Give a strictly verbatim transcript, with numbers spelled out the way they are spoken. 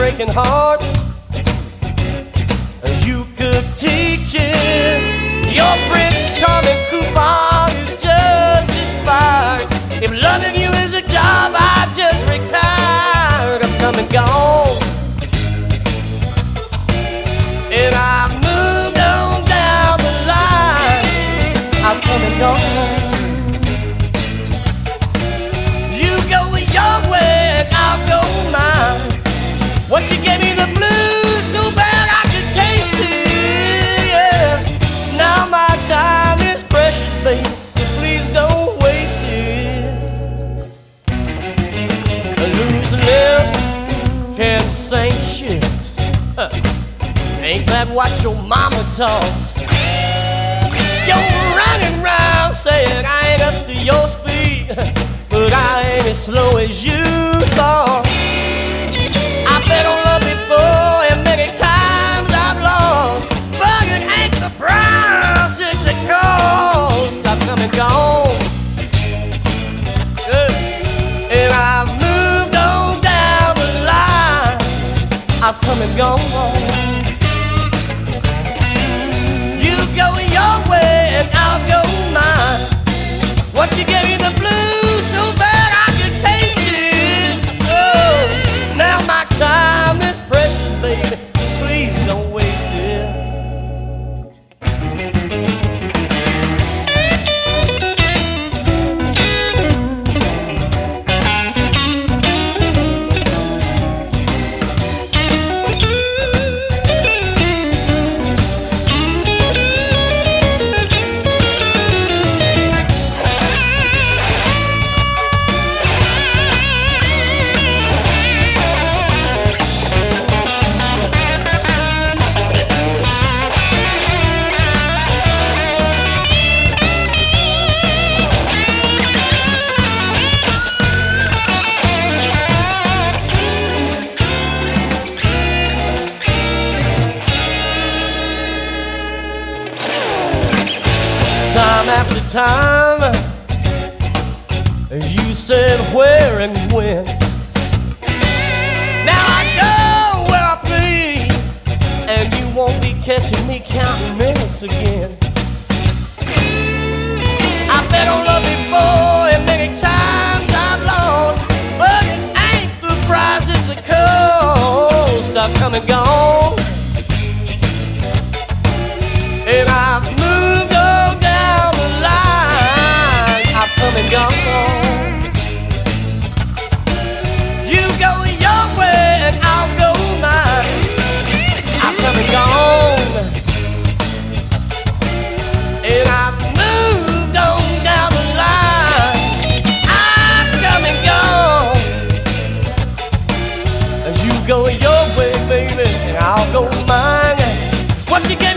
breaking hearts. You could teach it. Your Prince Charming coupon is just expired. If loving you is a job, I've just retired. I'm come and gone, and I've moved on down the line. I'm come and gone. You go your way and I'll go mine. Once you gave me the blues so bad I could taste it, yeah. Now my time is precious, baby, so please don't waste it. Loose lips can't sing shit. Huh. Ain't that what your mama taught? You're running round saying I ain't up to your speed, but I ain't as slow as you thought. I've been on love before, and many times I've lost, but it ain't the price it's a cost. I've come and gone, yeah. And I've moved on down the line. I've come and gone. You go your way and I'll go mine. Once you gave me the blues so bad I could taste it, oh, now my time is precious, baby, so please don't waste it. Time after time, you said where and when. Now I go where I please, and you won't be catching me counting minutes again. I've been on love before, and many times I've lost, but it ain't the price it's a cost. I've come and gone, and I've moved on down the line. I've come and gone. You go your way and I'll go mine. I've come and gone, and I've moved on down the line. I've come and gone. As you go your way, baby, and I'll go mine. Once you get